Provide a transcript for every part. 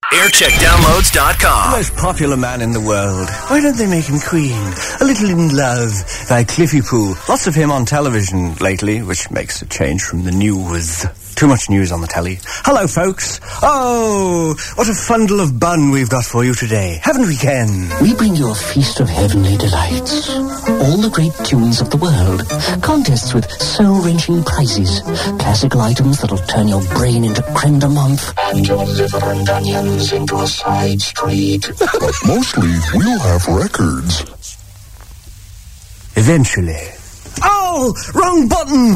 Aircheckdownloads.com. The most popular man in the world. Why don't they make him Queen? A Little in Love by Cliffy Pooh. Lots of him on television lately, which makes a change from the news. Too much news on the telly. Hello, folks. Oh, what a fundle of bun we've got for you today. Haven't we, Ken? We bring you a feast of heavenly delights. All the great tunes of the world. Contests with soul-wrenching prizes. Classical items that'll turn your brain into creme de menthe. And your liver and onions into a side street. But mostly, we'll have records. Eventually. Oh, wrong button!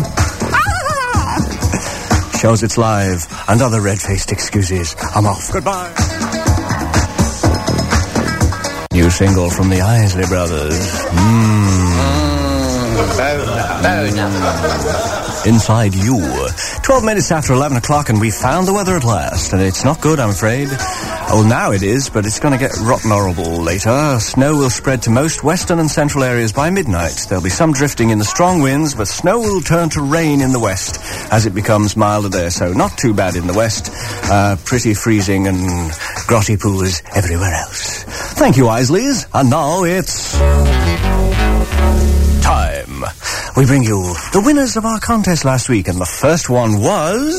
Shows it's live, and other red-faced excuses. I'm off. Goodbye. New single from the Isley Brothers. Inside You. 12 minutes after 11 o'clock, and we found the weather at last. And it's not good, I'm afraid. Oh, now it is, but it's going to get rotten horrible later. Snow will spread to most western and central areas by midnight. There'll be some drifting in the strong winds, but snow will turn to rain in the west as it becomes milder there. So not too bad in the west. Pretty freezing and grotty pools everywhere else. Thank you, Isleys. And now it's time. We bring you the winners of our contest last week, and the first one was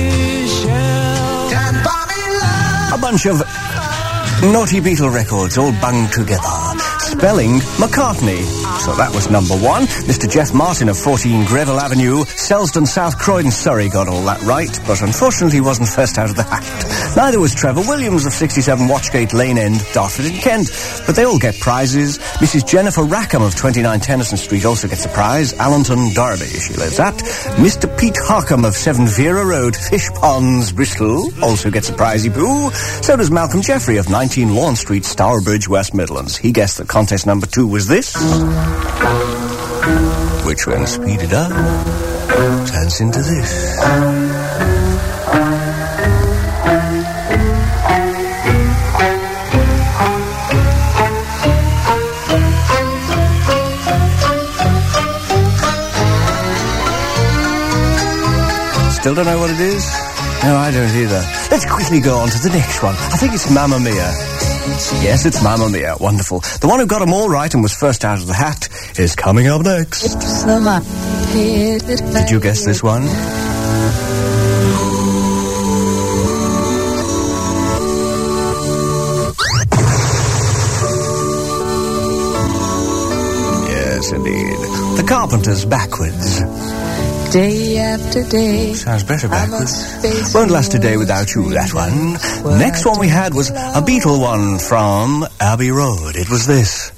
a bunch of Naughty Beetle records all bunged together, spelling McCartney. So that was number one. Mr. Jeff Martin of 14 Greville Avenue, Selsdon, South Croydon, Surrey got all that right, but unfortunately wasn't first out of the hat. Neither was Trevor Williams of 67 Watchgate Lane End, Dartford in Kent, but they all get prizes. Mrs. Jennifer Rackham of 29 Tennyson Street also gets a prize. Allenton, Derby, she lives at. Mr. Pete Harkham of 7 Vera Road, Fish Ponds, Bristol, also gets a prizey poo. So does Malcolm Jeffrey of 19 Lawn Street, Stourbridge, West Midlands. He guessed that contest number 2 was this, which when speeded up turns into this. Still don't know what it is? No, I don't either. Let's quickly go on to the next one. I think it's Mamma Mia. Yes, it's Mamma Mia. Wonderful. The one who got them all right and was first out of the hat is coming up next. Did you guess this one? Yes, indeed. The Carpenters backwards. Day after day. Sounds better backwards. Won't last a day without you, that one. Next one we had was a Beatle one from Abbey Road. It was this.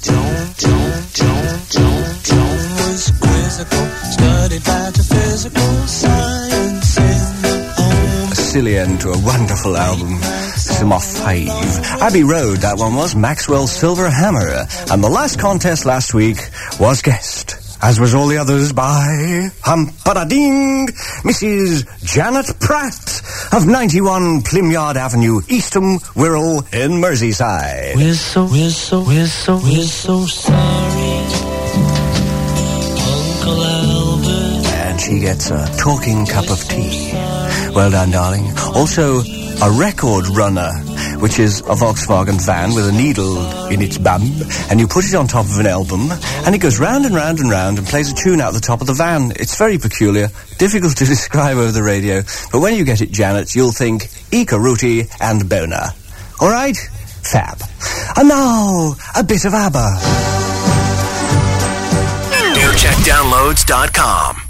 John was quizzical, studied metaphysical science in the home. A silly end to a wonderful album. Some off 5. Abbey Road, that one was. Maxwell Silver Hammer. And the last contest last week was guessed, as was all the others, by Humpadading, Mrs. Janet Pratt of 91 Plymyard Avenue, Eastham, Wirral in Merseyside. We're so sorry, Uncle Albert. And she gets a talking cup of tea. Well done, darling. Also, a record runner, which is a Volkswagen van with a needle in its bum, and you put it on top of an album, and it goes round and round and round and plays a tune out the top of the van. It's very peculiar, difficult to describe over the radio, but when you get it, Janet, you'll think Ika Ruti and Bona. All right? Fab. And now, a bit of ABBA. Aircheckdownloads.com.